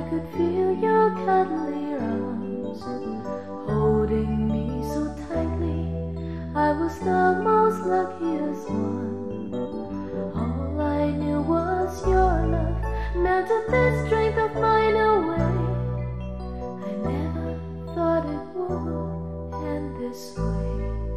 could feel your cuddly arms holding me so tightly. I was the most luckiest one. All I knew was your love melted the strength of mine away. I never thought it would end this way.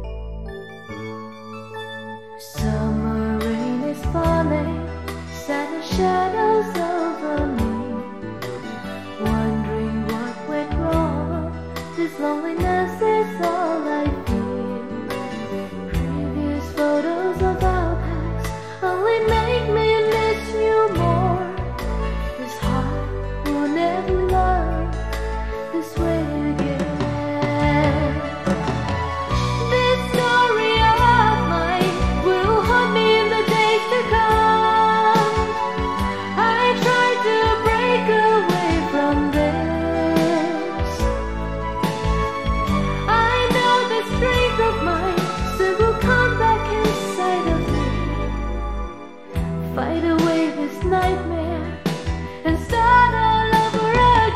Summer rain is falling, sad shadows over me. Wondering what went wrong, this loneliness is all I feel. Previous photos of our past only make me miss you more. This heart will never love this way again. This story of mine will haunt me in the days to come. I tried to break away from this. I know the strength of mine soon will come back inside of me. Fight away this nightmare and start all over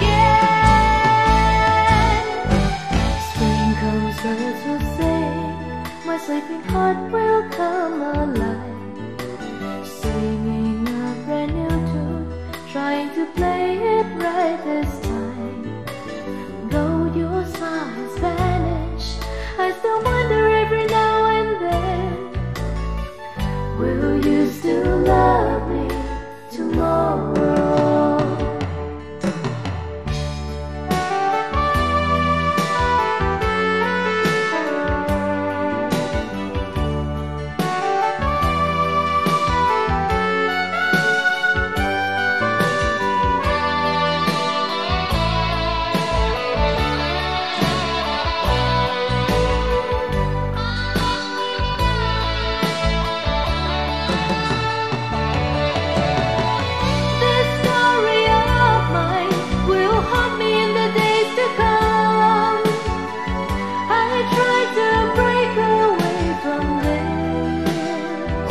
again. Spring comes, birds will sing, my sleeping heart will come alive, singing a brand new tune, trying to play it right this time. Though your smile has vanished, I still wonder every now and then, will you still love me tomorrow? This story of mine will haunt me in the days to come. I tried to break away from this.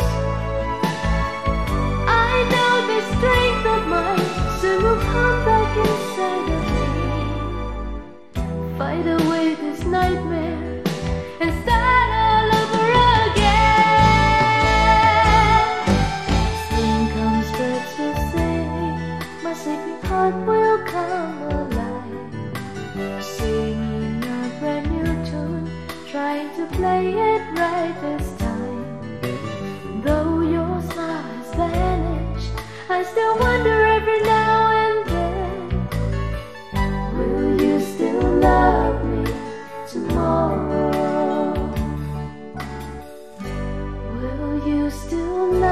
I know the strength of mine soon will come back inside of me. Fight away this nightmare and start all over again. Spring comes, birds will sing, my sleeping heart will come alive, singing a brand new tune, trying to play it right this time. Though your smile has vanished, I still wonder every now and then, will you still love me tomorrow? Will you still